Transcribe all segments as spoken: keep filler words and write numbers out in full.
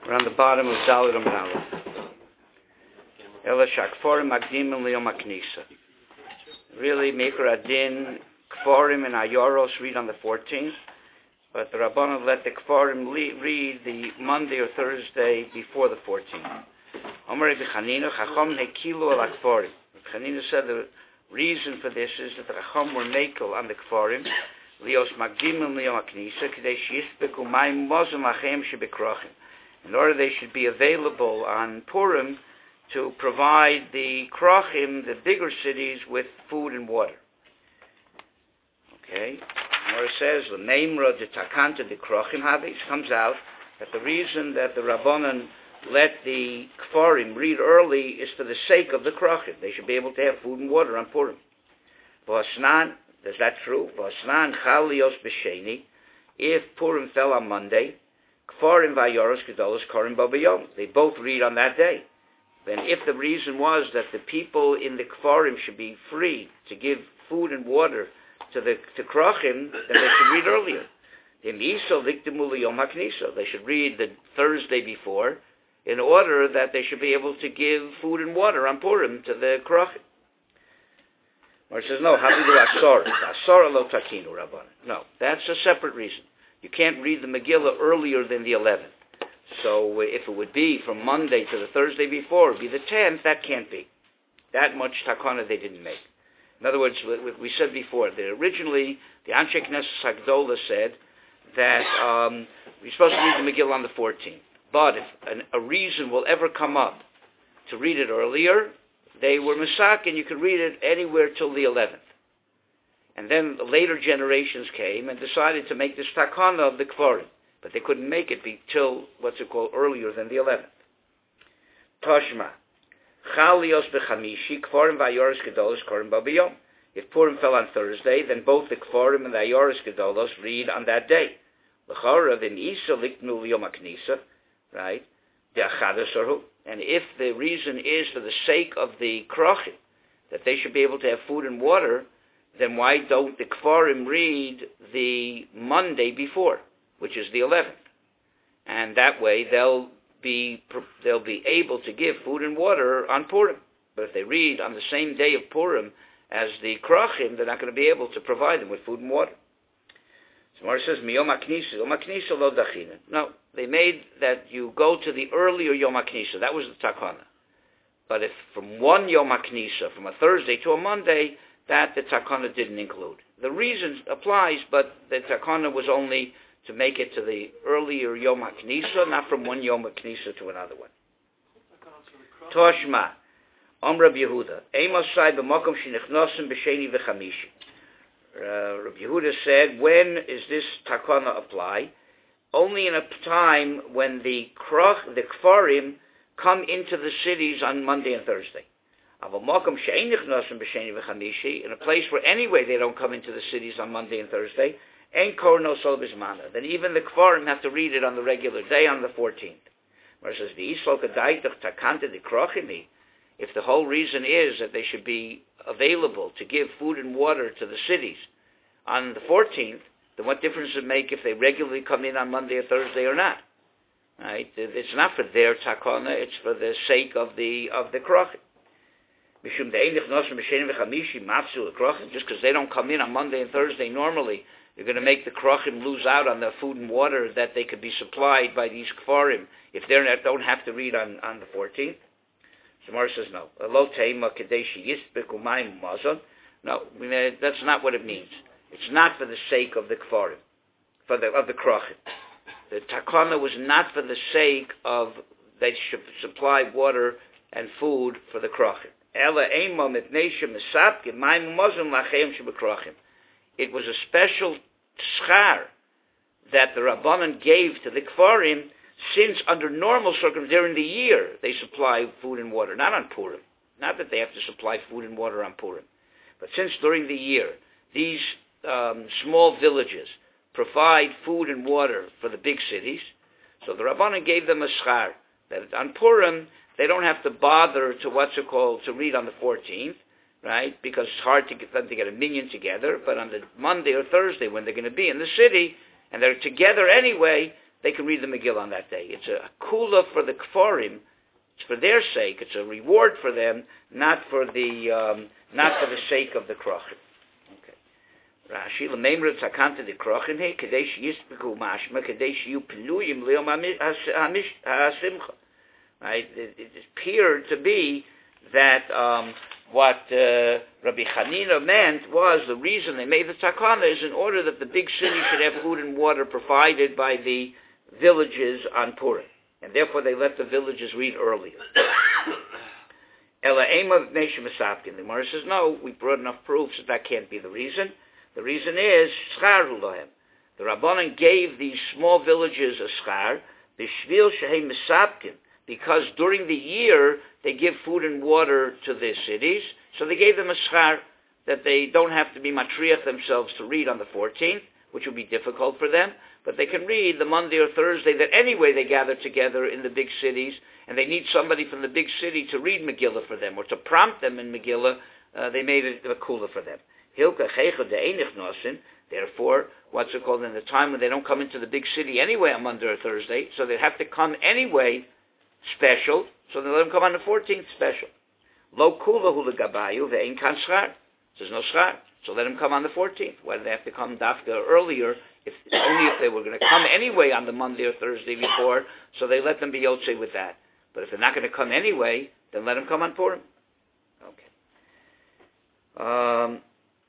We're on the bottom of Dalit Amud Aleph. Ela shakforim magdimin liyom haknisa. Really, Meikar Adin, Kforim and Ayoros read on the fourteenth, but the Rabbanan let the Kforim le- read the Monday or Thursday before the fourteenth. Omer Rabbi Chanina, Chacham nekilu al Kforim. Chanina said the reason for this is that the Chacham were mekel on the Kforim, lios magdimin liyom haknisa, k'dei sheyispeku mayim mozim lachem shebekrochim. In order they should be available on Purim to provide the Krochim, the bigger cities, with food and water. Okay? Where it says, L'meimra de takanta de Krochim havis, comes out that the reason that the Rabbanan let the Kfarim read early is for the sake of the Krochim. They should be able to have food and water on Purim. V'asnan, is that true? V'asnan chalios b'sheni, if Purim fell on Monday, Kfarim v'ayoros gedolos korim bo b'yom. They both read on that day. Then if the reason was that the people in the Kfarim should be free to give food and water to the to Krochim, then they should read earlier. They should read the Thursday before in order that they should be able to give food and water on Purim to the Krochim. Or it says, no, havidu asor. Asor lo takinu rabban. No, that's a separate reason. You can't read the Megillah earlier than the eleventh. So if it would be from Monday to the Thursday before, it would be the tenth, that can't be. That much takana they didn't make. In other words, we said before, that originally the Anshe Knesset Hagdola said that um, we're supposed to read the Megillah on the fourteenth. But if an, a reason will ever come up to read it earlier, they were masak, and you could read it anywhere till the eleventh. And then later generations came and decided to make this takana of the Kfarim. But they couldn't make it be till, what's it called, earlier than the eleventh. Toshma. Chalios b'chamishi, Kfarim v'ayoros gedolos korim bo b'yom. If Purim fell on Thursday, then both the Kfarim and the ayoros gedolos read on that day. L'chora v'n'isa liknu liyom haknisa, right? De'achadasorhu. And if the reason is for the sake of the Krochim, that they should be able to have food and water, then why don't the Kfarim read the Monday before, which is the eleventh? And that way they'll be they'll be able to give food and water on Purim. But if they read on the same day of Purim as the Krochim, they're not going to be able to provide them with food and water. So Mar says, Miyom HaKnisa, Yom HaKnisa lo dachina. No, they made that you go to the earlier Yom HaKnisa. That was the takana. But if from one Yom HaKnisa, from a Thursday to a Monday, that the takana didn't include. The reason applies, but the takana was only to make it to the earlier Yom HaKnisa, not from one Yom HaKnisa to another one. Toshma, Om Rabbi Yehuda, Eimosai b'mokom shenichnosim b'sheni v'chamishi. Rabbi Yehuda said, when is this takana apply? Only in a time when the kroch, the kfarim come into the cities on Monday and Thursday. In a place where anyway they don't come into the cities on Monday and Thursday, then even the Kfarim have to read it on the regular day on the fourteenth. Whereas if the whole reason is that they should be available to give food and water to the cities on the fourteenth, then what difference does it make if they regularly come in on Monday or Thursday or not? Right? It's not for their takana, it's for the sake of the of the Krochim. Just because they don't come in on Monday and Thursday normally, you're going to make the Krochim lose out on the food and water that they could be supplied by these Kfarim if they don't have to read on, on the fourteenth. Samar says no. No, that's not what it means. It's not for the sake of the Kfarim, for the of the Krochim. The takana was not for the sake of they should supply water and food for the Krochim. It was a special schar that the Rabbanan gave to the Kfarim, since under normal circumstances during the year they supply food and water, not on Purim. Not that they have to supply food and water on Purim. But since during the year these um, small villages provide food and water for the big cities, so the Rabbanan gave them a schar that on Purim they don't have to bother to what's it called to read on the fourteenth, right? Because it's hard to get them to get a minyan together. But on the Monday or Thursday when they're going to be in the city and they're together anyway, they can read the Megillah on that day. It's a kula for the Kfarim. It's for their sake. It's a reward for them, not for the um, not for the sake of the Krochim. Rashi l'meimra tzakanta de krochin he kadesh yispeku mashma kadesh yu peluyim leom hasimcha. Right, it, it appeared to be that um, what uh, Rabbi Chanina meant was the reason they made the tzakana is in order that the big city should have food and water provided by the villages on Purim, and therefore they let the villages read earlier. Ela ema nation mesapkin. The Gemara says no. We brought enough proofs that that can't be the reason. The reason is, schar hu lohem. The Rabbanan gave these small villages a schar, b'shvil shehem mesapkin, because during the year they give food and water to their cities, so they gave them a schar that they don't have to be matriach themselves to read on the fourteenth, which would be difficult for them, but they can read the Monday or Thursday that anyway they gather together in the big cities, and they need somebody from the big city to read Megillah for them, or to prompt them in Megillah. Uh, they made it a kula for them. Therefore, what's it called, in the time when they don't come into the big city anyway on Monday or Thursday, so they have to come anyway special, so they let them come on the fourteenth special. Lo kula hu legabayu ve'ein kan schar. There's no schar, so let them come on the fourteenth. Why do they have to come dafka earlier? If only if they were going to come anyway on the Monday or Thursday before, so they let them be yotzei with that. But if they're not going to come anyway, then let them come on Purim. Okay. Um...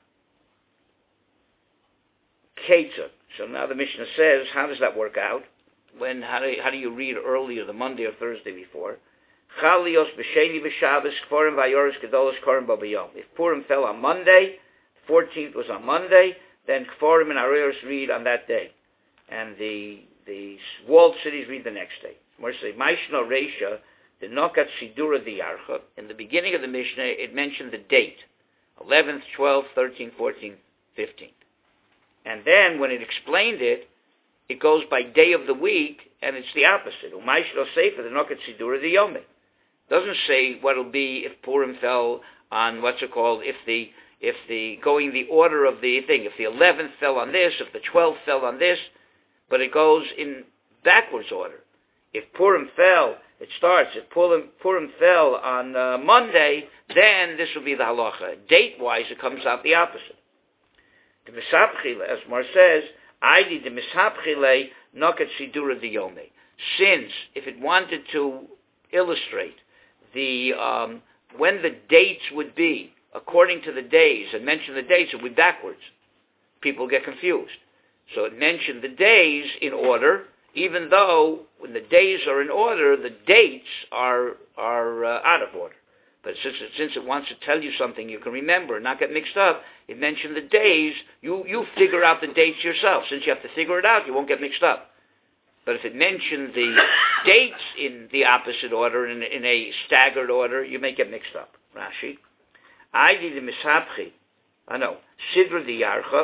Ketzah. So now the Mishnah says, how does that work out? When how do you, how do you read earlier, the Monday or Thursday before? Chalios b'sheni b'Shabbos kforim v'ayoros gedolos korim b'bayom. If Purim fell on Monday, fourteenth was on Monday, then kforim and ayoros read on that day, and the the walled cities read the next day. More say Maishno Reisha, the Nokat Sidura Diyarcha. In the beginning of the Mishnah, it mentioned the date: eleventh, twelfth, thirteenth, fourteenth, fifteenth. And then when it explained it, it goes by day of the week, and it's the opposite. Umayshlo Sefer, the Nokat Sidura the Yomei. Doesn't say what it'll be if Purim fell on, what's it called, if the, if the, going the order of the thing, if the eleventh fell on this, if the twelfth fell on this, but it goes in backwards order. If Purim fell, it starts, if Purim, Purim fell on uh, Monday, then this will be the halacha. Date-wise, it comes out the opposite. The Mishabchile, as Mar says, Aidi the Mishabchile Nokat Sidura Diyome. Since, if it wanted to illustrate the um, when the dates would be, according to the days, and mention the dates, it would be backwards. People get confused. So it mentioned the days in order, even though when the days are in order, the dates are are uh, out of order. But since it, since it wants to tell you something you can remember, not get mixed up, it mentioned the days. You, you figure out the dates yourself. Since you have to figure it out, you won't get mixed up. But if it mentioned the dates in the opposite order, in, in a staggered order, you may get mixed up. Rashi. I did the Mishabchi. I know. Sidra the Yarcha.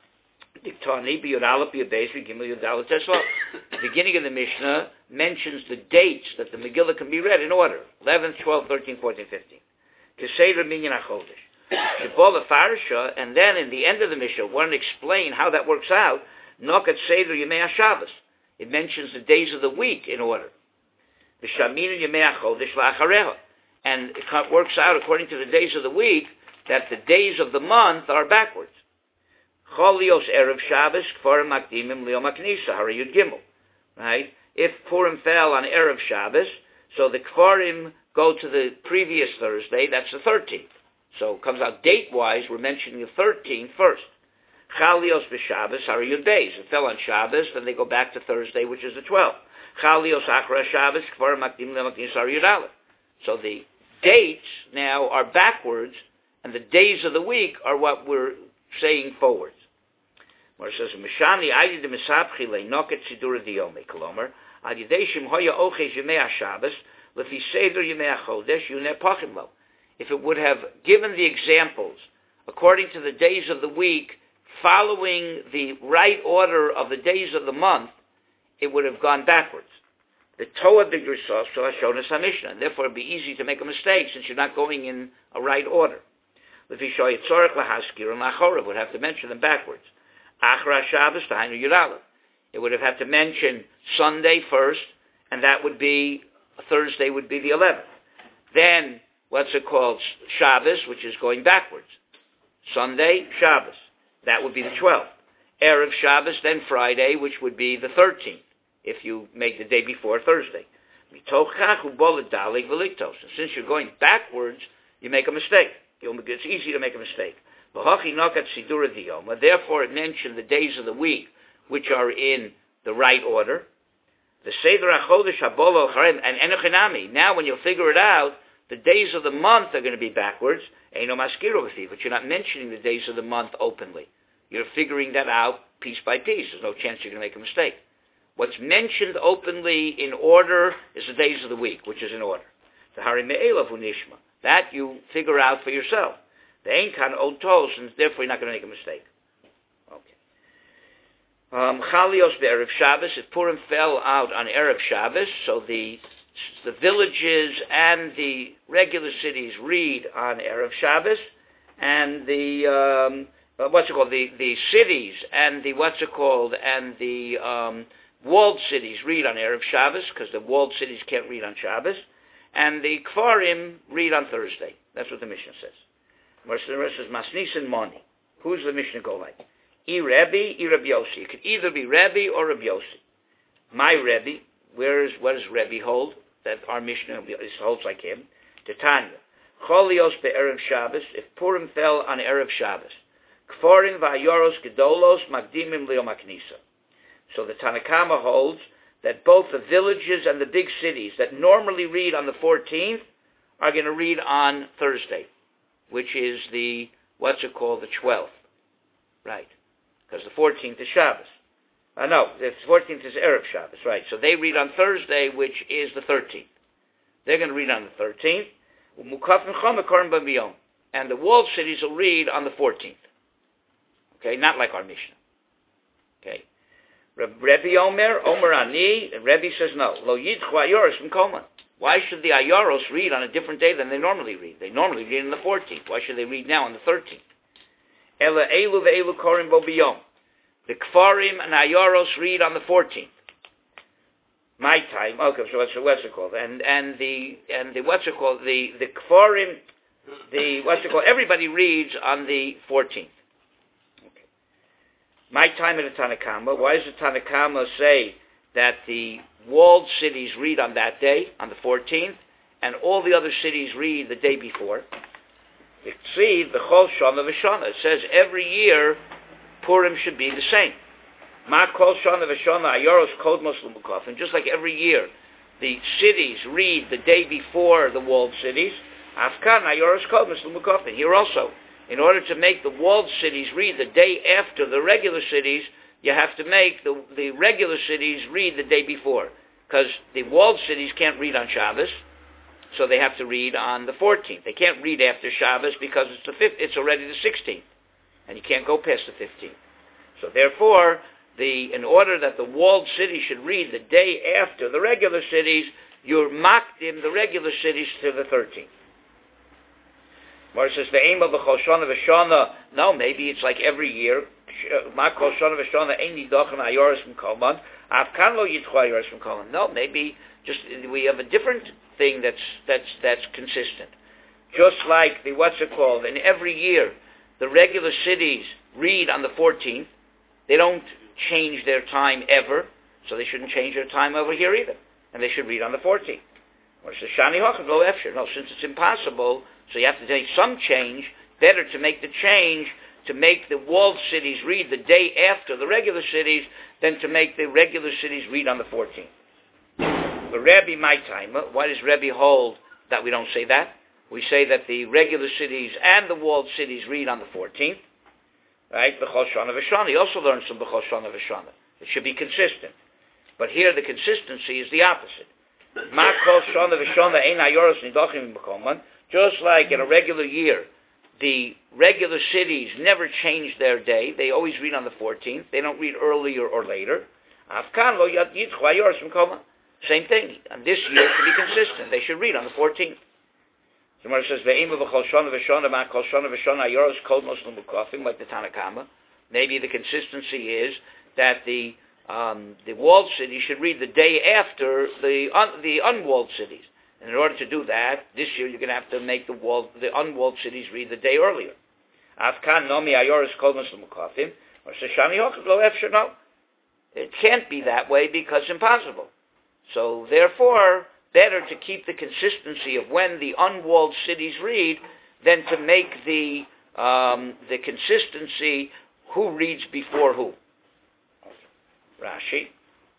Diktani, Biyodalap, Biyodesri, Gimel Yodalat Tesla. The beginning of the Mishnah mentions the dates that the Megillah can be read in order. eleventh, twelfth, thirteenth, fourteenth, fifteenth. Keseder Minyan HaChodesh. Shebola Farsha, and then in the end of the Mishnah, want to explain how that works out. Nokat Seder Yemei HaShabbos. It mentions the days of the week in order. V'shaminu Yemei HaChodesh V'achareha. And it works out according to the days of the week that the days of the month are backwards. Cholios Erev Shabbos, Kfarim Makdimim Liyom HaKnisa, Harayud Gimel. Right? If Purim fell on Erev Shabbos, so the Kfarim go to the previous Thursday, that's the thirteenth. So it comes out date-wise, we're mentioning the thirteenth first. Chalios B'Shabbos, Harayud Beis. It fell on Shabbos, then they go back to Thursday, which is the twelfth. Chalios Achra Shabbos, Kfarim Makdimim Liyom HaKnisa, Harayud Aleph. So the dates now are backwards, and the days of the week are what we're saying forwards. Where it says, Mishani, I did the Misabchi le Noket Sidura Diyome, Kolomer, Adideshim Hoya Oches Yemei HaShabbos, Lefi Seder Yemei HaChodesh, Yuneh Pachim Lo. If it would have given the examples according to the days of the week, following the right order of the days of the month, it would have gone backwards. The Toa B'Grisos shall shown us HaMishnah, and therefore it would be easy to make a mistake since you're not going in a right order. Lefi Shoy Tzorech LaHaskir and LaChorev would have to mention them backwards. Achra Shabbos, Tahainu Yudalev. It would have had to mention Sunday first, and that would be, Thursday would be the eleventh. Then, what's it called? Shabbos, which is going backwards. Sunday, Shabbos. That would be the twelfth. Erev Shabbos, then Friday, which would be the thirteenth, if you make the day before Thursday. Since you're going backwards, you make a mistake. It's easy to make a mistake. Therefore, it mentioned the days of the week, which are in the right order. The Seder HaChodesh HaBolo and Enochinami. Now, when you'll figure it out, the days of the month are going to be backwards. Eino Maskiro with you, but you're not mentioning the days of the month openly. You're figuring that out piece by piece. There's no chance you're going to make a mistake. What's mentioned openly in order is the days of the week, which is in order. The Hari Me'elav Unishma. That you figure out for yourself. The Ein Kan Otos, and therefore you're not going to make a mistake. Um, Chalios be'erev Shabbos. If Purim fell out on Erev Shabbos, so the the villages and the regular cities read on Erev Shabbos, and the um, uh, what's it called? The the cities and the what's it called? And the um, walled cities read on Erev Shabbos because the walled cities can't read on Shabbos, and the Kfarim read on Thursday. That's what the Mishnah says. The rest says Masnis and Moni. Who's the Mishnah go like? I Rebbe, I Rabbi Yossi. It could either be Rebbe or Rabbi Yossi. My Rebbe, where is, what does Rebbe hold? That our Mishnah holds like him. Titania. Cholios be'erev Shabbos. If Purim fell on Erev Shabbos. Kforim va'ayoros gedolos magdimim leo maknisa. So the Tanakama holds that both the villages and the big cities that normally read on the fourteenth are going to read on Thursday, which is the, what's it called, the twelfth. Right. Because the fourteenth is Shabbos. Uh, no, the fourteenth is Erev Shabbos, right. So they read on Thursday, which is the thirteenth. They're going to read on the thirteenth. And the walled cities will read on the fourteenth. Okay, not like our Mishnah. Okay. Rebbe Omer, Omer Ani, and Rebbe says no. Lo yidchu ayoros from Koman. Why should the ayoros read on a different day than they normally read? They normally read on the fourteenth. Why should they read now on the thirteenth? Ela elu ve'elu korim bo biyom. The Kfarim and Ayoros read on the fourteenth. My time. Okay, so what's, what's it called? And and the and the what's it called? The the Kfarim, the what's it called? Everybody reads on the fourteenth. Okay. My time at the Tanakama. Why does the Tanakama say that the walled cities read on that day, on the fourteenth, and all the other cities read the day before? See the Chol Shana V'Shana. It says every year Purim should be the same. Ma Kol Shana V'Shana Ayoros Kod Muslim Mukaf. And just like every year, the cities read the day before the walled cities. Afkan Ayoros Kod Muslim Mukaf. And here also, in order to make the walled cities read the day after the regular cities, you have to make the the regular cities read the day before, because the walled cities can't read on Shabbos. So they have to read on the fourteenth. They can't read after Shabbos because it's the fifth. It's already the sixteenth, and you can't go past the fifteenth. So therefore, the in order that the walled city should read the day after the regular cities, you're makdim the regular cities to the thirteenth. Mar says the aim of the Chol Shana V'Shana. No, maybe it's like every year. Ma Chol Shana V'Shana Ein Nidachem Ayoros from Kolman. Afkan lo Yitchu Ayoros from Kolman. No, maybe just we have a different thing that's that's that's consistent. Just like the what's it called? And every year, the regular cities read on the fourteenth. They don't change their time ever, so they shouldn't change their time over here either. And they should read on the fourteenth. Or says Shani Hochav Lo Efshir. No, since it's impossible, so you have to make some change. Better to make the change to make the walled cities read the day after the regular cities than to make the regular cities read on the fourteenth. The Rebbe, my time, why does Rebbe hold that we don't say that? We say that the regular cities and the walled cities read on the fourteenth. Right? B'chol Shana V'Shana. He also learns from B'chol Shana V'Shana. It should be consistent. But here the consistency is the opposite. Ma Kol Shana V'Shana Ein Ayoros Nidachim B'Kolman. Just like in a regular year, the regular cities never change their day. They always read on the fourteenth. They don't read earlier or later. Afkan Lo Yitchu Ayoros B'Kolman. Same thing. And this year should be consistent. They should read on the fourteenth. The Gemara says, "Ve'im v'chol shana v'shana ma kol shana v'shana ayoros kol moslim b'kofim," like the Tanakama. Maybe the consistency is that the um, the walled cities should read the day after the un, the unwalled cities. And in order to do that, this year you're going to have to make the walled, the unwalled cities read the day earlier. Afkan nomi ayoris kol muslim mukafim or seshani hochad lo efshar. No, it can't be that way because it's impossible. So therefore, better to keep the consistency of when the unwalled cities read than to make the um, the consistency who reads before who. Rashi.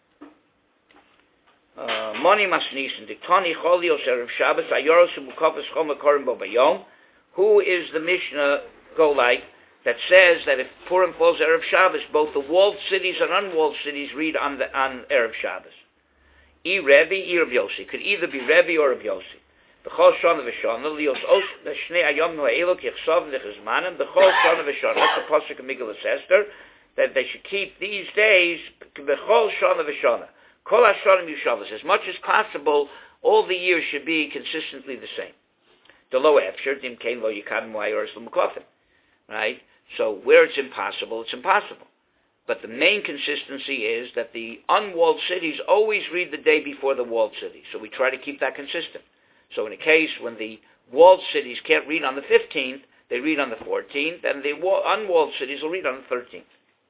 Moni masnisen diktani cholios erev Shabbos ayoros umukafes chol mekorim bo bayom. Who is the Mishnah go like that says that if Purim falls erev Shabbos, both the walled cities and unwalled cities read on the on erev Shabbos? I Rebbe, I Reb Yossi. Could either be Rebbe or Reb Yossi. B'chol shana v'shana lios os shnei ayom ha'elok yichsav nechizmanim. B'chol shana v'shana. That's the pasuk of Megillah Esther, that they should keep these days b'chol shana v'shana. Kol hashanim yushavos. As much as possible, all the years should be consistently the same. The lo efshar dim kein lo yikadmu ayoros l'mukafim. Right. So where it's impossible, it's impossible. But the main consistency is that the unwalled cities always read the day before the walled cities. So we try to keep that consistent. So in a case when the walled cities can't read on the fifteenth, they read on the fourteenth, and the unwalled cities will read on the thirteenth.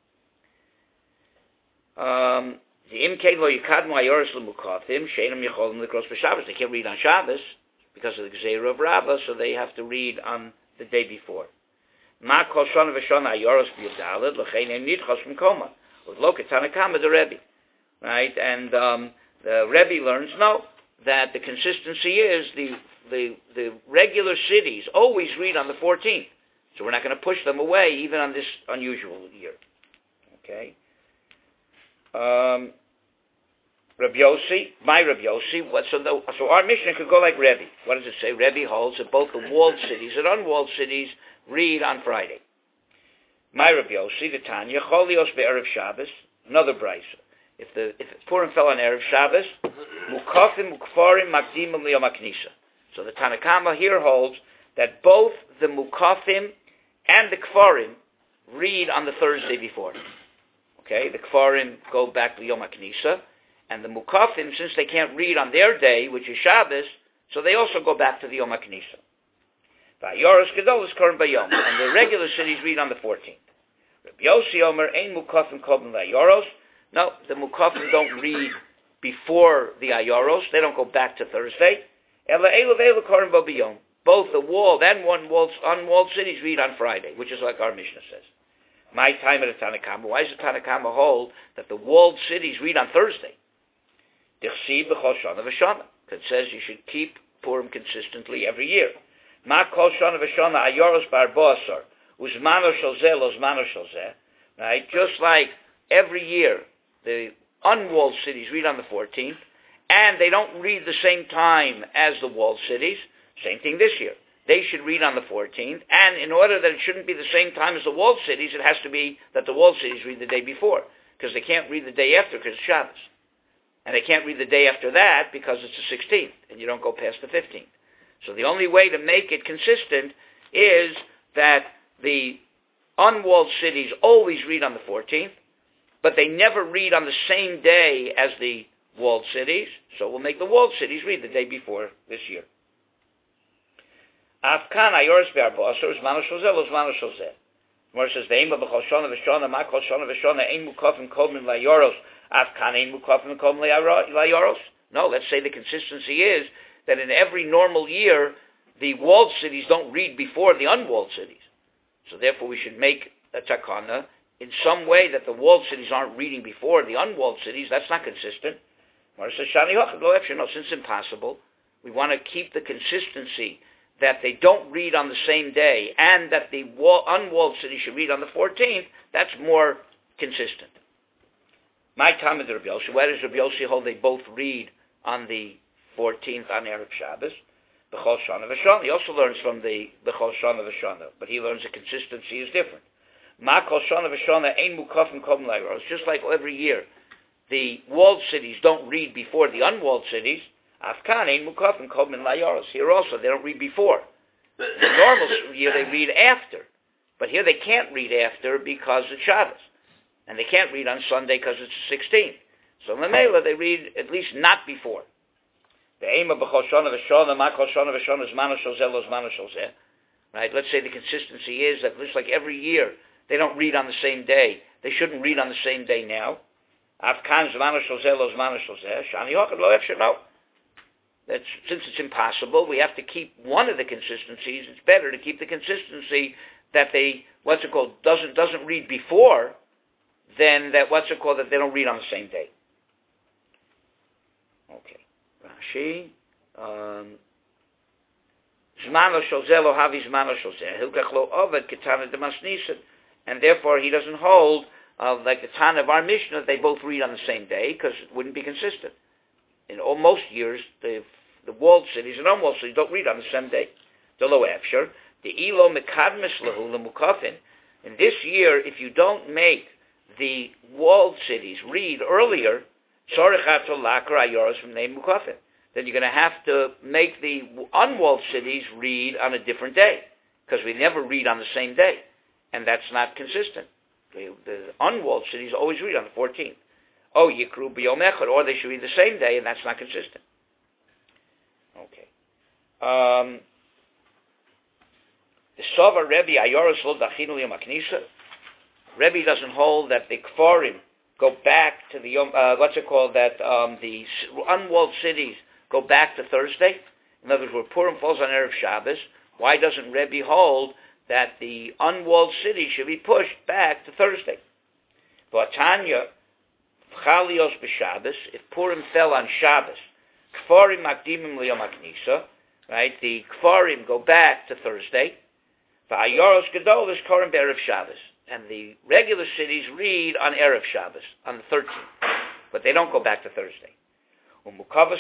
Um, the imkein lo yikadmu ayoros l'mukathim sheinam yecholim l'kros b'Shabbos. They can't read on Shabbos because of the Gzeira of Rabbah, so they have to read on the day before. Ma kol shana v'shana ayoros b'yudalad l'chein em nidchos from koma with loket tanakama the Rebbe, right? And um, the Rebbe learns no that the consistency is the the the regular cities always read on the fourteenth, so we're not going to push them away even on this unusual year. Okay. Um, Reb Yossi, my Reb Yossi. What, so, the, so our Mishnah could go like Rebbe. What does it say? Rebbe holds that both the walled cities and unwalled cities read on Friday. My Reb Yossi, the Tanya, Cholios be'erev Shabbos, another brisa. If the if Purim fell on erev Shabbos, mukafim mukfarim makdimim liyom haknisa. So the Tanakama here holds that both the mukafim and the kfarim read on the Thursday before. Okay, the kfarim go back to Yom HaKnisa, and the mukafim, since they can't read on their day, which is Shabbos, so they also go back to the Yom HaKnisa. Va'yoros gedol is korim bayom, and the regular cities read on the fourteenth. Rabbi Yossi Omer ein mukafim kolben va'yoros. No, the mukafim don't read before the ayoros. They don't go back to Thursday. Ela elu ve'elu korim bo bayom. Both the walled and one walled, unwalled cities read on Friday, which is like our Mishnah says. My time at the Tanakama. Why does the Tanakama hold that the walled cities read on Thursday? Dichsi b'chol shana v'shana. It says you should keep Purim consistently every year. Ma kol shana v'shana ayoros bar bo'asar uzmano shel zeh lo zmano shel zeh. Right, just like every year the unwalled cities read on the fourteenth, and they don't read the same time as the walled cities. Same thing this year. They should read on the fourteenth, and in order that it shouldn't be the same time as the walled cities, it has to be that the walled cities read the day before, because they can't read the day after because it's Shabbos. And they can't read the day after that because it's the sixteenth, and you don't go past the fifteenth. So the only way to make it consistent is that the unwalled cities always read on the fourteenth, but they never read on the same day as the walled cities, so we'll make the walled cities read the day before this year. Afkan ayoros be'arba'asar uzmano shel zeh lo zmano shel zeh. Gemara says ve'ema b'chol shana v'shana ma kol shana v'shana ein mukafim kolmin layoros afkan ein mukafim kolmin layoros. No, let's say the consistency is that in every normal year the walled cities don't read before the unwalled cities. So therefore we should make a takana in some way that the walled cities aren't reading before the unwalled cities. That's not consistent. Gemara says shani hochad lo efshar. No, since it's impossible, we want to keep the consistency that they don't read on the same day, and that the wall, unwalled city should read on the fourteenth, that's more consistent. My time with Rabbi Yossi, where does Rabbi Yossi hold they both read on the fourteenth on Erev Shabbos? B'chol shana v'shana. He also learns from the B'chol shana v'shana, but he learns the consistency is different. Ma kol shana v'shana ein mukafim kolm la'yoros. Just like every year, the walled cities don't read before the unwalled cities. Afkan ein mukafim kolmin layoros. Here also they don't read before. In the normal year they read after, but here they can't read after because it's Shabbos, and they can't read on Sunday because it's the sixteenth. So Lamela, they read at least not before. The aim of B'chol Shana V'Shana, Ma'kol Shana V'Shana, Zmano Shel Zeh, Lo Zmano Shel Zeh. Right? Let's say the consistency is that just like every year, they don't read on the same day. They shouldn't read on the same day now. Afkan Zmano Shel Zeh, Lo Zmano Shel Zeh. Shani Hochad Lo Efshar No. That's, since it's impossible, we have to keep one of the consistencies. It's better to keep the consistency that they, what's it called, doesn't doesn't read before, than that, what's it called, that they don't read on the same day. Okay. Rashi. Um, Zmano shel zeh lo havi zmano shel zeh. Hilkach lo oved ketana de masnisan. And therefore he doesn't hold, uh, like the Tan of our Mishnah, they both read on the same day, because it wouldn't be consistent. In all, most years, the the walled cities and unwalled cities don't read on the same day. The lo efshar. The ilo mekadmis lahu lemukafin. In this year, if you don't make the walled cities read earlier, then you're going to have to make the unwalled cities read on a different day, because we never read on the same day, and that's not consistent. The, the unwalled cities always read on the fourteenth. Oh, Yikru b'yom echad, or they should read the same day, and that's not consistent. Okay. Um, the Sova Rebbe Ayoros lo dachinu yom haknisa. Rebbe doesn't hold that the Kfarim go back to the, uh, what's it called, that um, the unwalled cities go back to Thursday. In other words, where Purim falls on Erev Shabbos, why doesn't Rebbe hold that the unwalled cities should be pushed back to Thursday? But Tanya, Chalios b'Shabbos, if Purim fell on Shabbos, Kfarim makdimim liyom haknisa, right, the Kfarim go back to Thursday, V'ayoros gadol is Korim b'Erev Shabbos. And the regular cities read on Erev Shabbos, on the thirteenth. But they don't go back to Thursday. And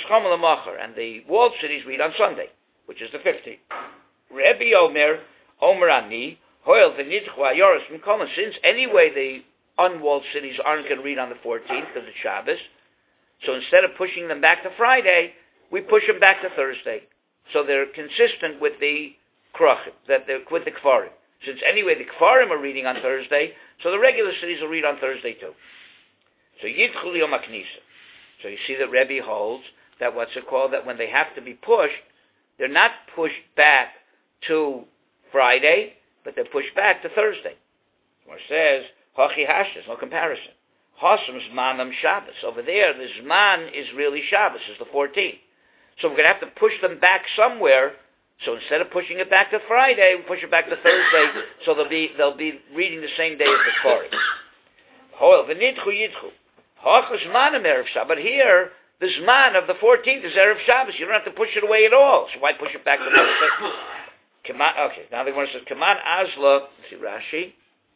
the walled cities read on Sunday, which is the fifteenth. Rebbe Omer, Omer Ani, Hoyel v'nidchu ayoros m'kolon. Since anyway the unwalled cities aren't going to read on the fourteenth because it's Shabbos, so instead of pushing them back to Friday, we push them back to Thursday. So they're consistent with the Krachim, that they're with the Kfarim. Since anyway the Kfarim are reading on Thursday, so the regular cities will read on Thursday too. So Yidchul Yom HaKnisa. So you see that Rebbe holds that what's it called, that when they have to be pushed, they're not pushed back to Friday, but they're pushed back to Thursday. Or says, Hachi Hash, there's no comparison. Hasam Zmanam Shabbos. Over there, the Zman is really Shabbos, is the fourteenth. So we're going to have to push them back somewhere. So instead of pushing it back to Friday, we push it back to Thursday, so they'll be they'll be reading the same day as the Kfarim. Hoel v'nidchu yidchu. Hachos zmanim erev Shabbos. But here, the zman of the fourteenth is erev Shabbos. You don't have to push it away at all. So why push it back to Thursday? Kaman, okay, now the one says, Kaman azla, see Rashi.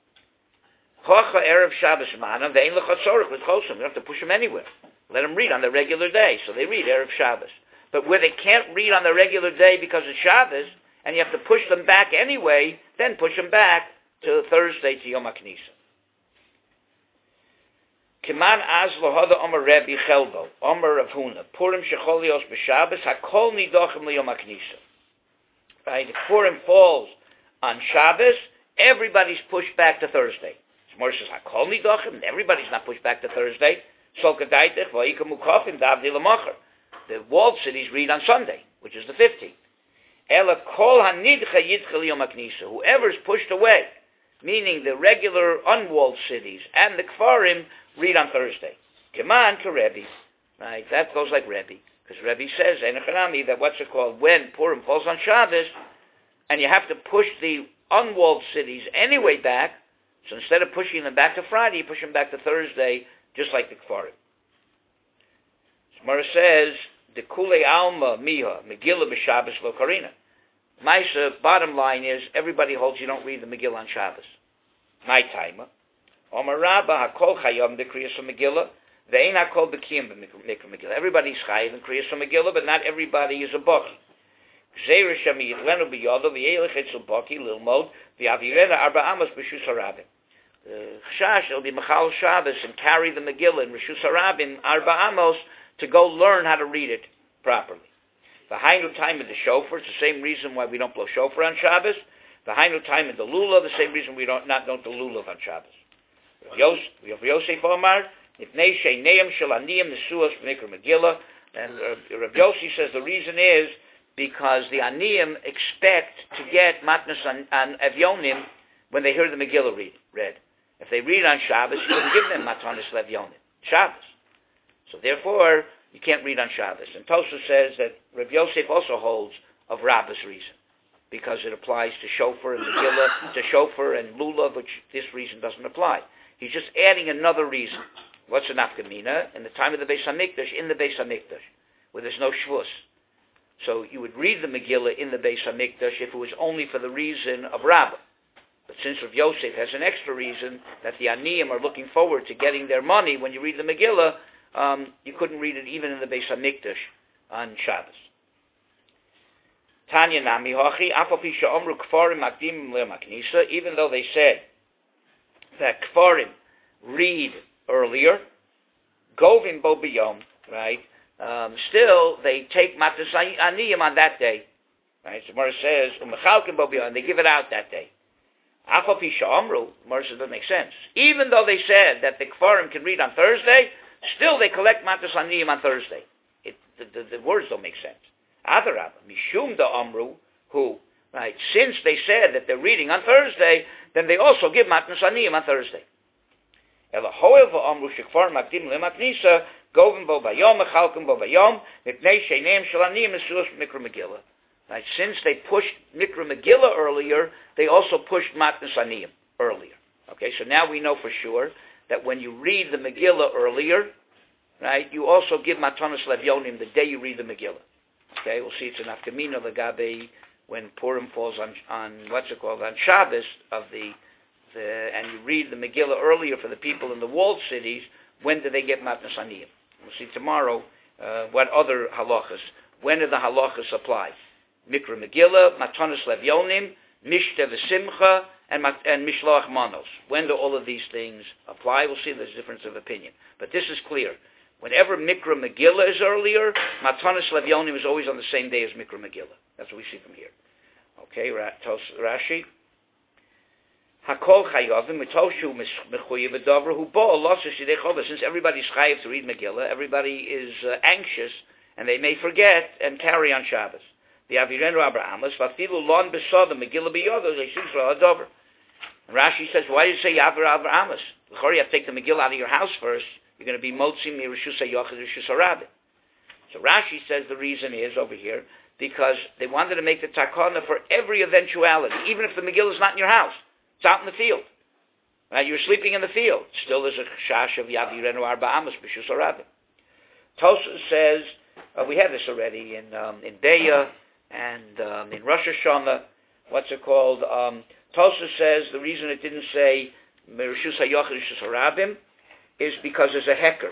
Hacha erev Shabbos zmanam ve'ein lechatzorich l'chosim. You don't have to push them anywhere. Let them read on the regular day. So they read erev Shabbos. But where they can't read on the regular day because it's Shabbos, and you have to push them back anyway, then push them back to Thursday to Yom HaKnisa. Kiman az lohada Omer Rebbe Chelbo, Omer Rav Huna, Purim shecholios b'Shabbos, hakol nidochem liyom HaKnisa. Right? If Purim falls on Shabbos, everybody's pushed back to Thursday. Shmor says, hakol nidochem, everybody's not pushed back to Thursday. Sol kadaitech, v'ayika mukafim, davdi l'mocher. The walled cities read on Sunday, which is the fifteenth. Ela kol hanidcha yidchel yom haknisa. Whoever's pushed away, meaning the regular unwalled cities and the Kfarim, read on Thursday. Keman to Rebbe. Right? That goes like Rebbe. Because Rebbe says, Enochanami, that what's it called, when Purim falls on Shabbos, and you have to push the unwalled cities anyway back, so instead of pushing them back to Friday, you push them back to Thursday, just like the Kfarim. Gemara says, the Kule Alma Miha, Megillah b'Shabbos lo Karina. Maisa, bottom line is, everybody holds you don't read the Megillah on Shabbos. My timer. Omar Rabba HaKol Chayom the Kriyas of Megillah. Ve'ein HaKol B'kiyim b'Mikra Megillah. Everybody's Chayiv in Kriyas of Megillah, but not everybody is a Baki. Gzeir Shem Yidlenu B'Yodo V'yelech Etzel Baki Lilmod V'avirena Arba Amos B'Shus HaRabim. Chash, it'll be Mechal Shabbos and carry the Megillah in Rishus HaRabim Arba Amos to go learn how to read it properly. The Hainu time in the shofar, it's the same reason why we don't blow shofar on Shabbos. The Hainu time in the lulav, the same reason we don't not don't do lulav on Shabbos. Rav Yosef Omar, Nipnei Sheineim Shel Aniyim Nesuos B'Mikra Megillah, and uh, Rav Yossi says the reason is because the Aniyim expect to get Matnas and, and Evyonim when they hear the Megillah read, read. If they read on Shabbos, you can give them Matanis Levyonim, Shabbos. So therefore, you can't read on Shabbos. And Tosfos says that Rav Yosef also holds of Rabba's reason, because it applies to Shofar and Megillah, to Shofar and Lulav, which this reason doesn't apply. He's just adding another reason. What's an Nafkamina? In the time of the Beis HaMikdash, in the Beis HaMikdash, where there's no Shvus. So you would read the Megillah in the Beis HaMikdash if it was only for the reason of Rabbah. But since Rav Yosef has an extra reason that the Aniyim are looking forward to getting their money when you read the Megillah, um, you couldn't read it even in the Beis HaMikdash on Shabbos. Tanya Nami Hachi, Afapi Sha'omru Kfarim Makdim Le'maknisa, even though they said that Kfarim read earlier, Govim Bo B'yom, right? Um, still, they take Matas Aniyim on that day, right? So Gemara says, Umechalkim Bo B'yom, they give it out that day. Afapi Sha'omru, Gemara says, doesn't make sense. Even though they said that the Kfarim can read on Thursday, still they collect Matas Aniyim on Thursday. It, the, the, the words don't make sense. Adarab, Mishum da Amru, who, right, since they said that they're reading on Thursday, then they also give Matnas Aniyim on Thursday. Ela hoeva Amru shekfar makdim lemaknisa, govim bo bayom, echalkim bo bayom, mipnei sheneim shel Aniyim esuos Mikra Megillah. Right, since they pushed Mikra Megillah earlier, they also pushed Matnas Aniyim earlier. Okay, so now we know for sure that when you read the Megillah earlier, right, you also give Matanos Levyonim the day you read the Megillah. Okay, we'll see it's an Afkamina Lagabe when Purim falls on, on, what's it called, on Shabbos of the, the, and you read the Megillah earlier for the people in the walled cities, when do they get Matnas Aniyim? We'll see tomorrow uh, what other halachas, when do the halachas apply? Mikra Megillah, Matanos Levyonim, Mishta V'Simcha, and, and Mishloach Manos. When do all of these things apply? We'll see there's a difference of opinion. But this is clear. Whenever Mikra Megillah is earlier, Matanis Levyonim is always on the same day as Mikra Megillah. That's what we see from here. Okay, Rashi. Hakol Chayovim, Mitoshu Mechuyev Adavra, Hu Bo Allah Shidei Chova. Since everybody's chayiv to read Megillah, everybody is uh, anxious, and they may forget and carry on Shabbos. The Avirenu Abrahamas, Vafilu Lon Besod, the Megillah Biyodo, they Shishra Adavra. Rashi says, why do you say Yavir Abrahamas? You have to take the Megillah out of your house first. You're going to be motzim mirishus hayochid rishus harabim. So Rashi says the reason is over here because they wanted to make the takana for every eventuality, even if the Megillah is not in your house, it's out in the field. Right? You're sleeping in the field. Still, there's a shash of yavirenu arba amos b'shus harabim. Tosfos says uh, we had this already in um, in Beya and um, in Rosh Hashanah. What's it called? Um, Tosfos says the reason it didn't say mirishus hayochid rishus harabim is because there's a hecker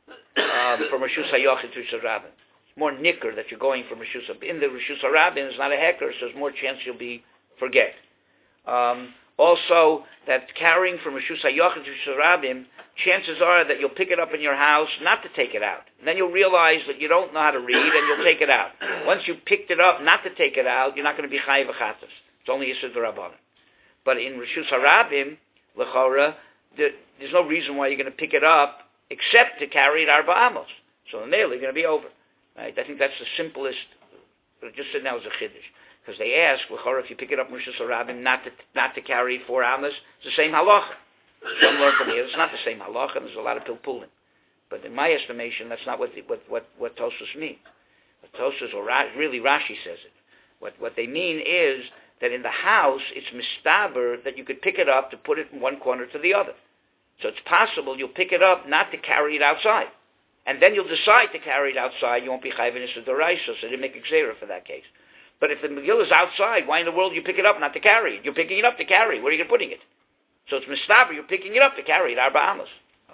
um, from Rishus HaYochid to Rishus HaRabim. It's more nicker that you're going from Rishus HaRabim. In the Rishus HaRabim, there's not a hecker, so there's more chance you'll be forget. Um, also, that carrying from Rishus HaYochid to Rishus HaRabim, chances are that you'll pick it up in your house, not to take it out. And then you'll realize that you don't know how to read, and you'll take it out. Once you picked it up not to take it out, you're not going to be Chayiv Achatas. It's only Yisud Rabbanan. But in Rishus HaRabim, L'chora, there's no reason why you're going to pick it up except to carry it arba amos. So the nail is going to be over. Right? I think that's the simplest. But just said now is a chiddush because they ask, well, if you pick it up Rishus HaRabim not to not to carry four amos, it's the same halacha. Some learn from here it's not the same halacha, and there's a lot of pilpulin. But in my estimation, that's not what the, what what what Tosfos means. What Tosfos or Ra- really Rashi says it. What what they mean is that in the house, it's mistaber that you could pick it up to put it from one corner to the other. So it's possible you'll pick it up not to carry it outside. And then you'll decide to carry it outside. You won't be chayv in Issa D'Oraisa, so they didn't make Xera for that case. But if the Megillah is outside, why in the world you pick it up not to carry it? You're picking it up to carry. Where are you putting it? So it's mistaber, you're picking it up to carry it, arba amos.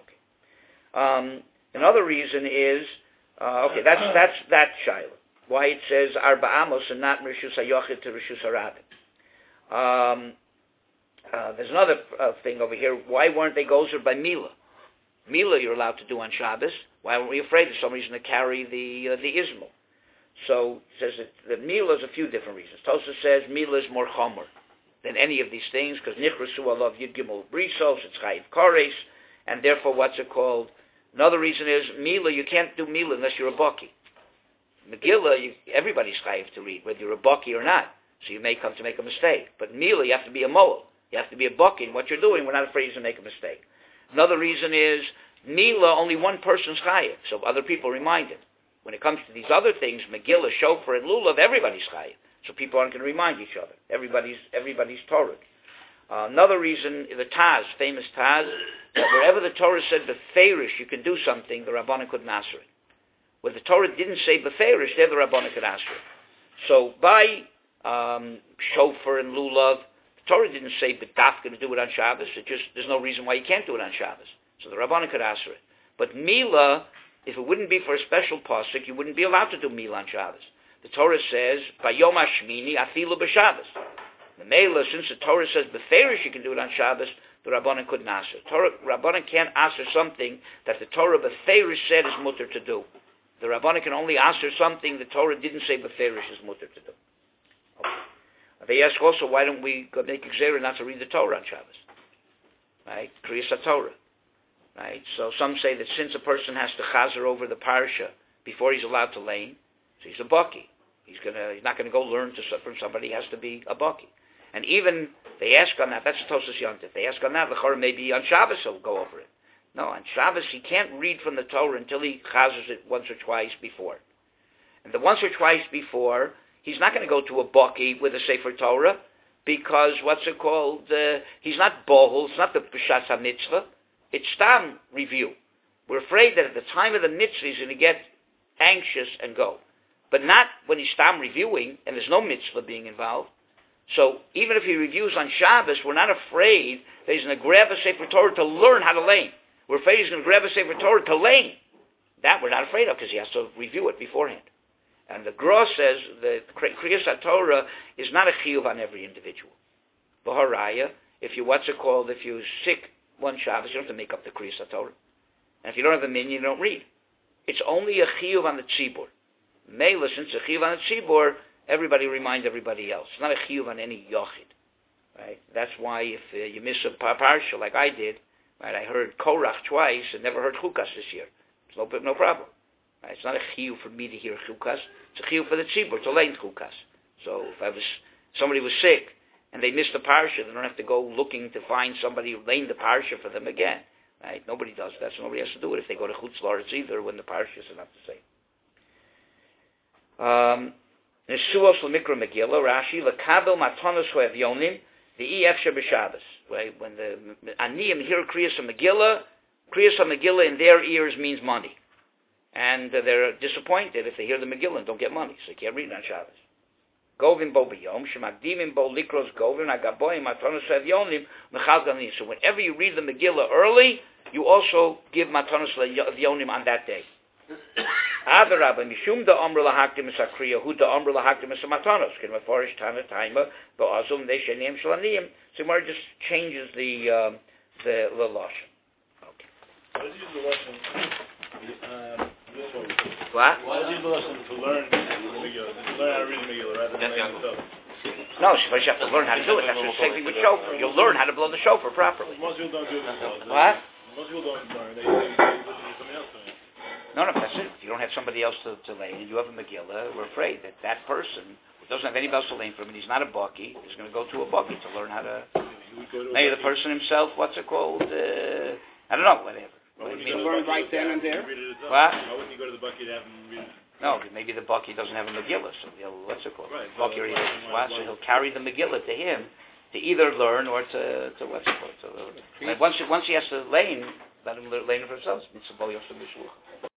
Okay. Um, another reason is, uh, okay, that's that's that Shiloh. Why it says arba amos and not Rishus HaYochid to Rishus HaRabim. Um, uh, there's another uh, thing over here. Why weren't they gozer by Mila? Mila you're allowed to do on Shabbos. Why weren't we afraid that somebody's going to carry the uh, the Ismail? So it says that, that Mila is a few different reasons. Tosfos says Mila is more chomer than any of these things, because Nichrasu Alav Yud Gimel Brisos, it's Chayiv Kores, and therefore what's it called? Another reason is Mila, you can't do Mila unless you're a Baki. Megillah, you, everybody's Chayiv to read, whether you're a Baki or not. So you may come to make a mistake. But Mila, you have to be a Moel. You have to be a Baki in what you're doing. We're not afraid to make a mistake. Another reason is Mila, only one person's Chayiv, so other people are reminded. When it comes to these other things, Megillah, Shofar, and Lulav, everybody's Chayiv. So people aren't going to remind each other. Everybody's everybody's Torah. Uh, another reason, the Taz, famous Taz, that wherever the Torah said Beferish, you can do something, the Rabbanah couldn't answer it. Where the Torah didn't say Beferish, there the Rabbanah could answer it. So by um, Shofar and Lulav, the Torah didn't say B'daf going to do it on Shabbos. It just there's no reason why you can't do it on Shabbos. So the Rabbanah could answer it. But Mila, if it wouldn't be for a special pasuk, you wouldn't be allowed to do Mila on Shabbos. The Torah says, Bayom Hashmini Afilu B'Shabbos. The Mela, since the Torah says Beferish you can do it on Shabbos, the Rabbanan couldn't answer. Torah, Rabbanan can't answer something that the Torah Beferish said is mutter to do. The Rabbanan can only answer something the Torah didn't say Beferish is mutter to do. Okay. They ask also, why don't we make Xerah not to read the Torah on Shabbos? Right? Kriyas Torah. Right? So some say that since a person has to chazer over the parsha before he's allowed to lane, so he's a baki. He's gonna. He's not going to go learn to, from somebody. He has to be a baki. And even they ask on that. That's Tosas Yontif. They ask on that. L'chor maybe on Shabbos he'll go over it. No, on Shabbos he can't read from the Torah until he chazers it once or twice before. And the once or twice before, he's not going to go to a baki with a Sefer Torah because what's it called? Uh, he's not bohul. It's not the Peshat HaMitzvah. It's Stam review. We're afraid that at the time of the mitzvah he's going to get anxious and go. But not when he's Stam reviewing and there's no mitzvah being involved. So even if he reviews on Shabbos, we're not afraid that he's going to grab a Sefer Torah to learn how to lane. We're afraid he's going to grab a Sefer Torah to lane. That we're not afraid of because he has to review it beforehand. And the Gra says the Kriyas HaTorah is not a chiyuv on every individual. B'haraya, if you, what's it called, if you're sick one Shabbos, you don't have to make up the Kriyas HaTorah. And if you don't have a minyan, you don't read. It's only a chiyuv on the tzibur. Mela, since a chiyuv on the tzibur, everybody reminds everybody else. It's not a chiyuv on any yochid. Right? That's why if uh, you miss a parsha like I did, right? I heard Korach twice and never heard Chukas this year. It's no, no problem. Right? It's not a chiyuv for me to hear Chukas. It's a chiyuv for the tzibur to learn Chukas. So if I was somebody was sick and they missed the parsha, they don't have to go looking to find somebody who learned the parsha for them again. Right? Nobody does that, so nobody has to do it if they go to Chutz La'aretz either when the parshas are not the same. Um, Nesuos l'mikra Megillah, Rashi, l'kabel matanos ho'evyonim, the efsher b'Shabbos. Right? When the aniyim hear Kriyas Megillah, Kriyas Megillah in their ears means money. And uh, they're disappointed if they hear the Megillah and don't get money, so they can't read it on Shabbos. Govin bo b'yom, shemagdimim bo likros govin, agaboim matanos ho'evyonim, mechal ganim. So whenever you read the Megillah early, you also give matanos ho'evyonim on that day. Adarabba, mishum da amr lahakdim es akriya, hu da amr lahakdim es matanos. Ken mafarish tana taima, bo'azum they shenim shalaniyim. So Gemara just changes the um, the the lashon. Okay. Why does he use the lesson? Um, what? Why does he use the lesson to learn the Megillah? To learn how to read the Megillah rather than learn the stuff? No, first you have to learn how to do it. That's the same thing with shofar. You'll learn how to blow the shofar properly. Most people don't do this. What? Most people don't learn. They listen to somebody else doing it. No, no, that's it. If you don't have somebody else to, to lay, and you have a Megillah, we're afraid that that person who doesn't have anybody else to lay for him, and he's not a baki, is going to go to a baki to learn how to. Maybe the person himself, what's it called? Uh, I don't know, whatever. Well, you can learn right then and there. What? Why wouldn't you go to the baki to have him read it? No, maybe the baki doesn't have a Megillah, so he'll, what's it called? Right. Baki or what? So he'll carry the Megillah to him to either learn or to, to what's it called? To, like once, once he has to lane, let him lane it for himself.